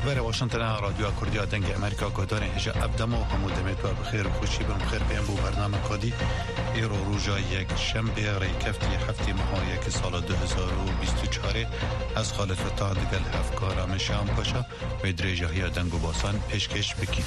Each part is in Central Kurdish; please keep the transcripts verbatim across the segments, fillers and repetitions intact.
اخبار واشنطن رادیو کردی دنگ امریکا گودان هجا ابدما همو دمت و بخیر و خوشی برم خیر بیم بو برنامه کادی ایرو روزا یک شنبه ری کفتی هفته ماه یک سال دو هزار و بیست و چهار از خالد فتاح دگل هفکار مشام پاشا و درجه های دنگ و باسان پیشکش بکی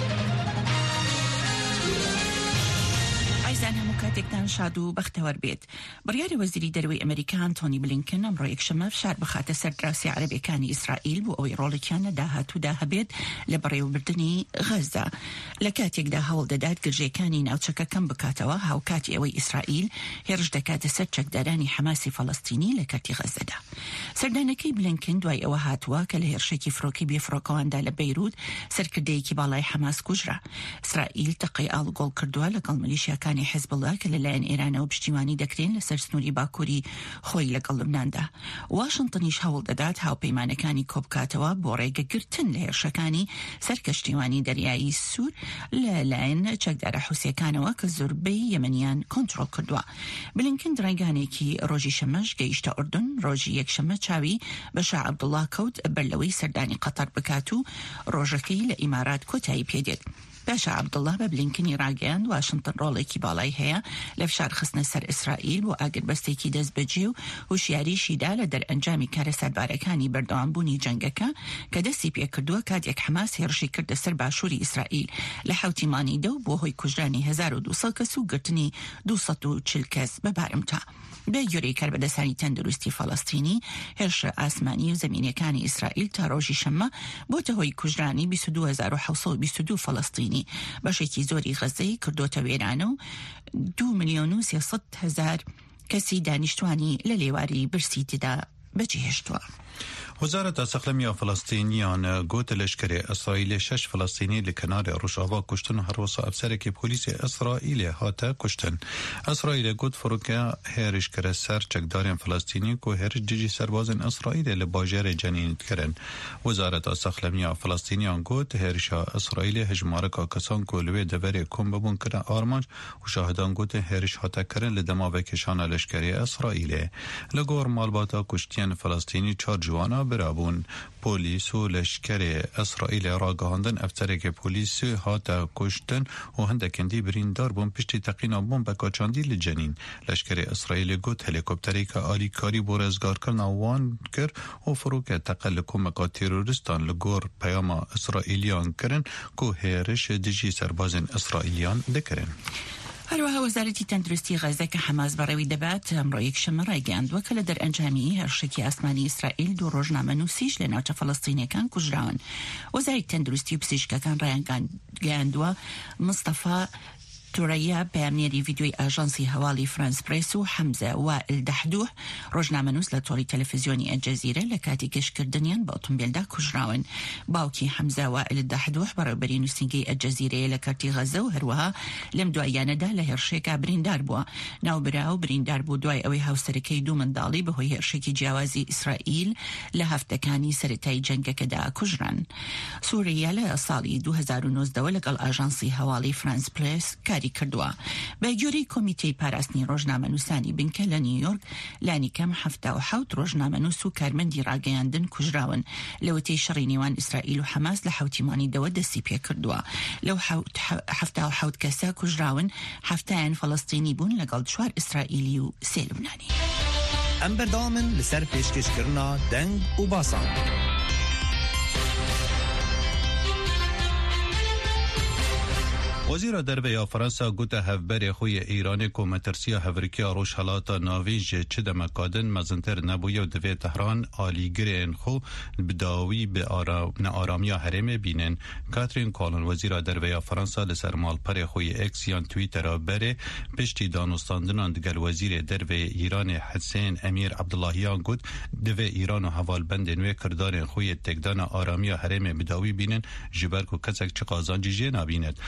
عزیزان همکاتێکتان شاد و بەختەوەر بێت. بڕیاری وەزیری دەرەوەی ئەمریکان تۆنی بلینکن ئەمڕۆ یەکشەممە فشار بخاتە سەر دراوسێ عەرەبیەکانی ئیسرائیل بۆ ئەوەی ڕۆڵێکیان لە داهاتوودا هەبێت لە بەڕێوەبردنی غەزا. لە کاتێکدا هەوڵ دەدات گرژەکانی ناوچەکە کەم بکاتەوە هاوکاتی ئەوەی ئیسرائیل هێرش دەکاتە سەر چەکدارانی حەماسی فەڵەستینی لە کاتی غەزەدا. سەردانەکەی بلینکن دوای ئەوە هاتووە کە لە هێرشێکی فڕۆکەی بێفڕۆکەواندا لە بەیروت سەرکردەیەکی باڵای حەماس کوژرا. ئیسرائیل تەقەی ئاڵوگۆڵ کردووە لەگەڵ ملیشیاکانی حزب الله کە لەلایەن ئێرانەوە پشتیوانی دەکرێن لەسەر سنووری باکووری خۆی لەگەڵ لەبناندا. واشنتنیش هەوڵ دەدات هاوپەیمانەکانی کۆبکاتەوە بۆ ڕێگەگرتن لە هێرشەکانی سەر کەشتیوانی دەریایی سوور لەلایەن چەکدارە حوسیەکانەوە کە زۆربەی یەمەنیان کۆنتڕۆڵ کردووە. بلینکن ڕێگانێکی ڕۆژی شەمەش گەیشتە ئوردن ڕۆژی یەکشەممە چاوی بە شا عەبدوڵڵا کەوت بەرلەوەی سەردانی قەتەر بکات و ڕۆژەکەی لە ئیمارات کۆتایی پێدێت. باشا عەبدوڵڵا بە بلینکنی ڕاگەیاند واشنتن ڕۆڵێکی باڵای هەیە لە فشار خستنە سەر ئیسرائیل بۆ ئاگربەستێکی دەست بەجێ و هوشیاریشیدا لە دەرئەنجامی کارە سەربارەکانی بەردەوامبوونی جەنگەکە کە دەستی پێکردووە کاتێک حەماس هێرشی کردە سەر باشووری ئیسرائیل لە حوتی مانیدە و بۆ هۆی کوژرانی هەزار و دووسەد کەس و گرتنی دووسەد و چل کەس بەبارمتا. بە گوێرەی کاربەدەسانی تەندروستی فەڵەستینی هێرشە ئاسمانی و زەمینیەکانی ئیسرائیل تا ڕۆژی شەممە بۆتە هۆی کوژرانی بیست و دوو هەزار و حەوت سەد و بیست و دوو فەڵەستینی. بەشێکی زۆری غەزەی کردۆتە وێرانە و دو ملیۆن و سێسەد هەزار کەسی دانیشتوانی لە لێواری برسی تێدا بەجێهێشتووە. وزارت سەخلەمی فلسطینیان گوت لشکری اسرائیل شش فلسطینی لکنار روشاوا کشتن و هر وسا افسرکی پلیس اسرائیل هاتا کشتن. اسرائیل گوت فروکه هرش کر سر چکدارین فلسطینی کو هرش جیجی سربازن اسرائیل لباجر جنینت کرن. وزارت سەخلەمی فلسطینیان گوت هرش اسرائیل هجماره که کسان کو لوی دوری کم ببون کرن آرمانج و شاهدان گوت هرش هاتا کرن لدما و کشان لشکری اسرائیل. لگور مالباتا کشتین فلسطینی چار جوانا برابون پلیس و لشکر اسرائیل راگهاندن افسرک پلیس هاتا کشتن و هندکندی بریندار بون پشتی تقینا بون بکاچاندی لجنین. لشکر اسرائیل گوت هلیکوپتری که آلی کاری بورزگار کرن وان کر و فروک تقل کمکا تیروریستان لگور پیام اسرائیلیان کرن که هیرش دیجی سربازن اسرائیلیان دکرن. هەروەها وەزارەتی تەندروستی غەزە کە حەماس بەڕێوی دەبات ئەمڕۆ یەکشەممە ڕایگەیاندووە کە لە دەرئەنجامی هێرشێکی ئاسمانی ئیسرائیل دوو ڕۆژنامە نووسیش لە ناوچە فەڵەستینیەکان کوژراون. وەزارەتی تەندروستی و پزیشکەکان ڕایگەیاندووە مستەفا تورەیە بەیانیەری ڤیدیۆی ئاژانسی هەواڵی فرانس پرێس و حەمزە وائل دەحدوح ڕۆژنامەنووس لە تۆڕی تەلەڤیزیۆنی ئەلجەزیرە لە کاتی گەشتکردنیان بە ئۆتۆمبیلدا کوژراون. باوکی حەمزە وائل دەحدوح بەڕێوەبەری نووسینگەی ئەلجەزیرەیە لە کارتی غەزە و هەروەها لەم دواییانەدا لە هێرشێکا بریندار بووە. ناوبرا و بریندار بوو دوای ئەوەی هاوسەرەکەی دوو منداڵی بەهۆی هێرشێکی جیاوازی ئیسرائیل لە هەفتەکانی سەرەتایی جەنگەکەدا کوژران. سووریا لە ساڵی دوو هەزار و نۆزدەوە لەگەڵ ئاژانسی هەواڵی فرانس پرێس کاری کردووە. بە گوێرەی کۆمیتەی پاراستنی ڕۆژنامەنووسانی بنکە لە نیویۆرک لانی کەم هەفتا و حەوت ڕۆژنامەنووس و کارمەندی ڕاگەیاندن کوژراون لەوەتەی شەڕی نێوان ئیسرائیل و حەماس لە حوتیمانیدەوە دەستی پێ کردووە. لەو هەفتا و حەوت کەسە کوژراون هەفتایان فەڵەستینی بوون لەگەڵ چوار ئیسرائیلی و سێ لوبنانی. ئەم بەردەوامن لەسەر پێشکەشکردنا دەنگ و باسان. وزیر دربیا فرانسا گوته هفبر خوی ایران کو مترسیا هفرکیا روش حالاتا ناویج چه دمکادن مزنتر نبویه و دوی تهران آلیگرین خو بداوی به آرامیا حرم بینن. کاترین کالون وزیر دربیا فرانسا لسر مالپر خوی اکس یان تویتر بره پشتی دانستاندنان دگل وزیر دربی ایران حسین امیر عبداللهیان گوت دوی ایران و حوال بند نوی کردارین خوی تکدان آرامیا حرم بداوی بینن جبر کو کسک چه قازان جیجه نبیند. آجان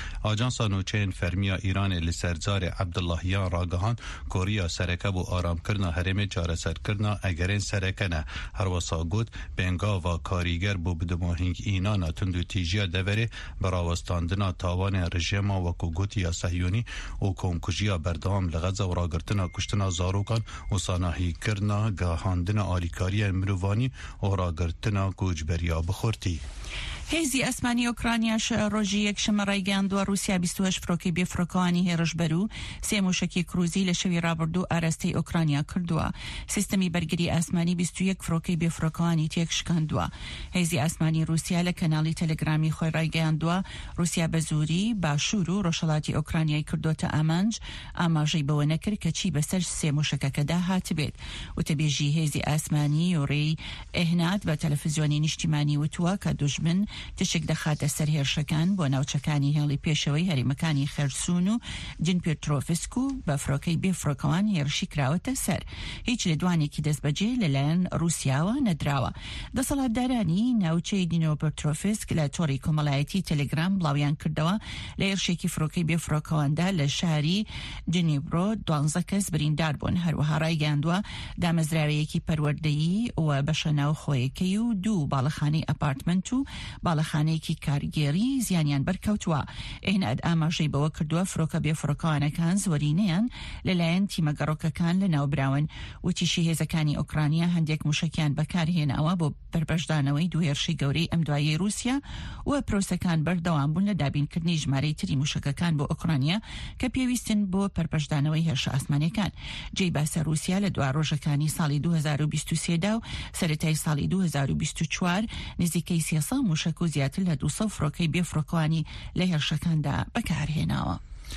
آژانس نوچین فرمیا ایران لسرزار عبداللهیان راگهان کوریا سرکه بو آرام کرنا هرم چارەسەر کرنا اگرین سرکه نه هر وسا گوت بنگا و کاریگر بو بدماهنگ اینانا تندو تیجیا دوره براوستاندنا تاوان رژیم و کوگوتیا صهیونی و کمکجیا بردام لغزه و راگرتنا کشتنا زاروکان و ساناهی کرنا گاهاندنا آلیکاری مروانی و راگرتنا گوجبریا بخورتی. هێزی ئەسمانی ئۆکرانیاش ڕۆژی یەکشەمە ڕایگەاندووە رووسیا بیست و هەشت فڕۆکەی بێفڕۆکەوانی هێرش بەرو سێ موشکی کروزی لە شەوی ڕابردوو ئاراستەی ئۆکرانیا کردووە. سیستەمی بەرگری ئاسمانی بیست و یەک فڕۆکەی بێفڕۆکەوانی تێک شکاندووە. هێزی ئاسمانی رووسیا لە کەناڵی تەلەگرامی خۆی ڕایگەاندووە رووسیا بە زووری باشوور و ڕۆژهەڵاتی ئۆکرانیای کردوتە ئامانج ئاماژەی بەوە نەکرد کە چی بەسەر سێ موشکەکەدا هاتبێت. وتەبێژی هێزی ئاسمانی یۆڕێی ئێهنات بە تەلەڤیزیۆنی نیشتیمانی وتووە کە دوژمن تشک دەخاتە سەر هێرشەکان بۆ ناوچەکانی هێڵی پێشەوەی هەرێمەکانی خێرسون و جنپێترۆفسک و بە فڕۆکەی بێفڕۆکەوان هێرشی کراوەتە سەر. هیچ لێدوانێکی دەستبەجێ لەلایەن رووسیاوە نەدراوە. دەسەڵاتدارانی ناوچەی دینۆپێترۆفسک لە تۆڕی کۆمەڵایەتی تەلەگرام بڵاویان کردەوە لە هێرشێکی فڕۆکەی بێفڕۆکەواندا لە شاری جنیبرۆ دوانزە کەس بریندار بوون. هەروەها ڕایگەاندووە دامەزراوەیەکی پەروەردەیی و بەشە ناوخۆیەکەی و دوو باڵەخانەی ئەپارتمنت و باڵەخانەیەکی کارگێری زیانیان بەرکەوتووە. ئێناد ئاماژەی بەوە کردووە فڕۆکە بێفڕۆکەوانەکان زۆرینەیان لەلایەن تیمەگەڕۆکەکان لە ناوبراون. وتیشی هێزەکانی ئۆکرانیا هەندێک موشکیان بەکارهێناوە بۆ بەربەشدانەوەی دوو هێرشی گەورەی ئەم دوایەی رووسیا و پرۆسەکان بەردەوام بوون لە دابینکردنی ژمارەی تری موشکەکان بۆ ئۆکرانیا کە پێویستن بۆ پەربەشدانەوەی هێرشە ئاسمانیەکان. جێی باسە رووسیا لە دوا ڕۆژەکانی ساڵی دوو هەزار و بیست و سێ دا و سەرەتای ساڵی دوو هەزار و بیست و چوار نزیکەی سێسە موشک و زیاتر لە دووسە فڕۆکەی بێفڕۆکەوانی لە هێرشەکاندا بەکارهێناوە.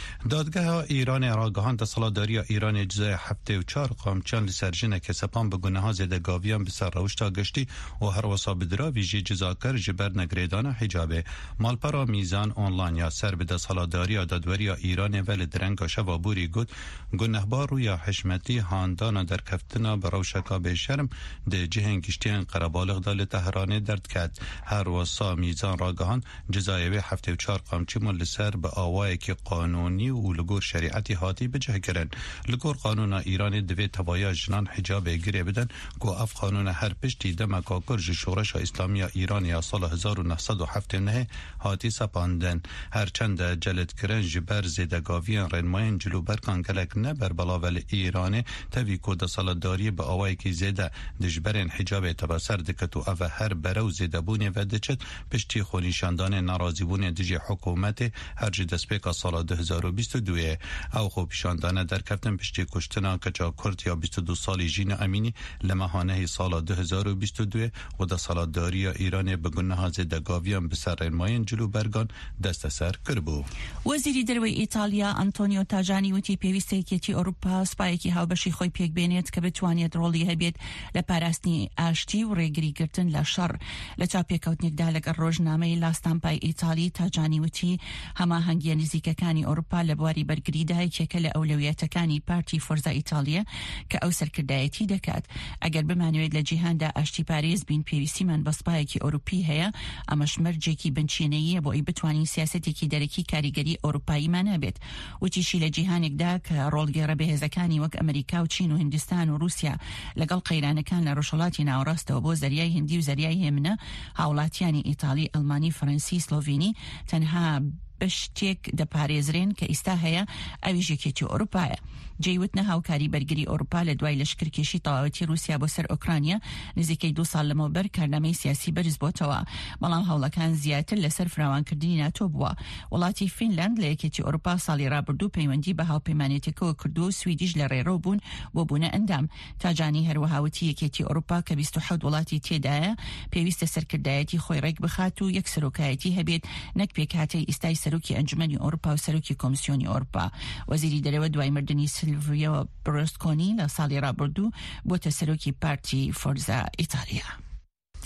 دادگاه ایران راگهان دەسەڵاتداری ایران جزای هەفتە و چار قامچان لەسەر ژنێکە سەپان بە گونەها زێدەگاویان بەسەر ڕەوشتا گەشتی و هەروەسا بدراویژی جزاکەر ji ber negrêdana hicabê. Malpera Mîzan onlanya ser bi desthilatdariya dadweriya Îranê ve li direnga şeva borî got gunehbar rûya hişmetî handana derkeftina bi rewşeka bêşerm di cihên giştiyên Qerebalix da li Tehranê derdket. Herwesa Mîzan ragihan cezayê wê heftê û çar qamçîman li ser bi awayekî qanûnî û li gor şerîetî hatî bicihkirin. Li gor qanûna Îranê divê tevaya jinan hicabê girê bidin ku ev qanûna her piştî demeka kur ji şoreşa İslamiya Îranê ya sala hezar û neh sed û heftê nehê hatî sepandin. Herçende celetkirin ji ber zêdegaviyên rênmayên cilûberkan gelek ne ber belavel Îranê tevî ku desthilatdariyê bi awayekî zêde di ji berên hicabê tebeser diket û ev her berew zêdebûnê ve diçit piştî xwenîşandanên nerazîbûnê dijî hikûmetê her ji destpêka sala du hezar û bîst û duyê. Ew xwe pîşandane derkeftin piştî kuştina keça Kurd ya bîst û du salî Jîna Emînî li mehanehî sala du hezar û bîst û duyê û desthilatdariya Îranê bi guneha zêdegaviyan bi ser rênmayên cilûbergan desteser kiribû. وەزیری دەرەوەی ئیتالیا ئەنتۆنیۆ تاجانی وتی پێویستە یەکێتی ئەوروپا سوپایەکی هاوبەشی خۆی پێکبێنێت کە بتوانێت ڕۆڵی هەبێت لە پاراستنی ئاشتی و ڕێگریگرتن لە شەڕ. لە چاپێکەوتنێکدا لەگەڵ ڕۆژنامەی لاستامپای ئیتالی تاجانی وتی هەماهەنگیە نزیکەکانی ئەوروپا لە بواری بەرگریدا یەکێکە لە ئەولەویەتەکانی پارتی فۆرزا ئیتالیە کە ئەو سەرکردایەتی دەکات. ئەگەر بمانوێت لە جیهاندا ئاشتی پارێز بین پێویستیمان بە سوپایەکی ئەوروپی هەیە ئەمەش مەرجێکی بنچینەیە بۆ ئەی بتوانین سیاسەتێکی دەرەکی کاریگەری ئەوروپاییمان هەبێت. وتیشی لە جیهانێکدا کە ڕۆڵگەڕە بەهێزەکانی وەک ئەمریکا و چین و هیندستان و رووسیا لەگەڵ قەیرانەکان لە ڕۆژهەڵاتی ناوەڕاستەوە بۆ زەریای هندی و زەریای هێمنە هاوڵاتیانی ئیتالی ئەڵمانی فەرەنسی سلۆڤینی تەنها بەشتێک دەپارێزرێن کە ئیستا هەیە ئەویش یەکێتی ئەوروپایە. جێیوتنە هاوکاری بەرگری ئەوروپا لە دوای لەشکرکێشی تەواوەتی رووسیا بۆ سەر ئۆکرانیا نزیکەی دو ساڵ لەمەوبەر کارنامەی سیاسی بەرز بۆتەوە. بەڵام هەوڵەکان زیاتر لەسەر فراوانکردنی ناتۆ بووە. وڵاتی فینلاند لە یەکێتی ئەوروپا ساڵی ڕابردوو پەیوەندی بە هاوپەیمانێتێکەوە کردو و سویدیش لە ڕێڕەو بوون بۆ بوونە ئەندام. تاجانی هەروەهاوتی یەکێتی ئەوروپا کە بیست و حەوت وڵاتی تێدایە پێویستە سەرکردایەتی خۆی ڕێک بخات و یەک سەرۆکایەتی هەبێت نەک پێکهاتەی ئیستای سەرۆکی ئەنجومەنی ئەوروپا و سەرۆکی کۆمیسیۆنی ئەوروپا. وەزیری دەرەوە دوای مردنی سیلڤیۆ بەرلوسکۆنی لە ساڵی ڕابردوو بۆتە سەرۆکی پارتی فۆرزا ئیتالیا.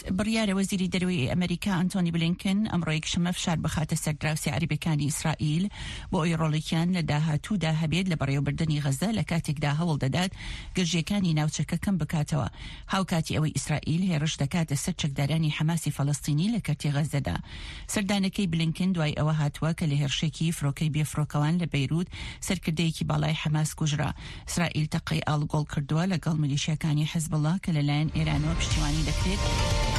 بڕیارە وەزیری دەروی ئەمریکا ئەنتۆنی بلینکن ئەمڕۆ یەکشەمە فشار بخاتە سەر دراوسێ عەرەبیەکانی ئیسرائیل بۆ ئەوەی ڕۆڵێکیان لە داهاتوودا هەبێت لە بەڕێوەبردننی غەزە لە کاتێکدا هەوڵ دەدات گەژیەکانی ناوچەکە کەم بکاتەوە هاوکاتی ئەوەی ئیسرائیل هێرش دەکاتە سەر چەکدارانی حەماسی فەڵەستینی لە کەرتی غەزەدا. سەردانەکەی بلینکن دوای ئەوە هاتووە کە لە هێرشێکی فرۆکەی بێفرۆکەوان لە بەیروت سەرکردەیەکی باڵای حەماس کوژرا. ئیسرائیل تەقەی ئاڵگۆڵ کردووە لەگەڵ میلیشیەکانی حیزبڵڵا کە لەلایەن ئێرانەوە پشتیوانی دەکرێت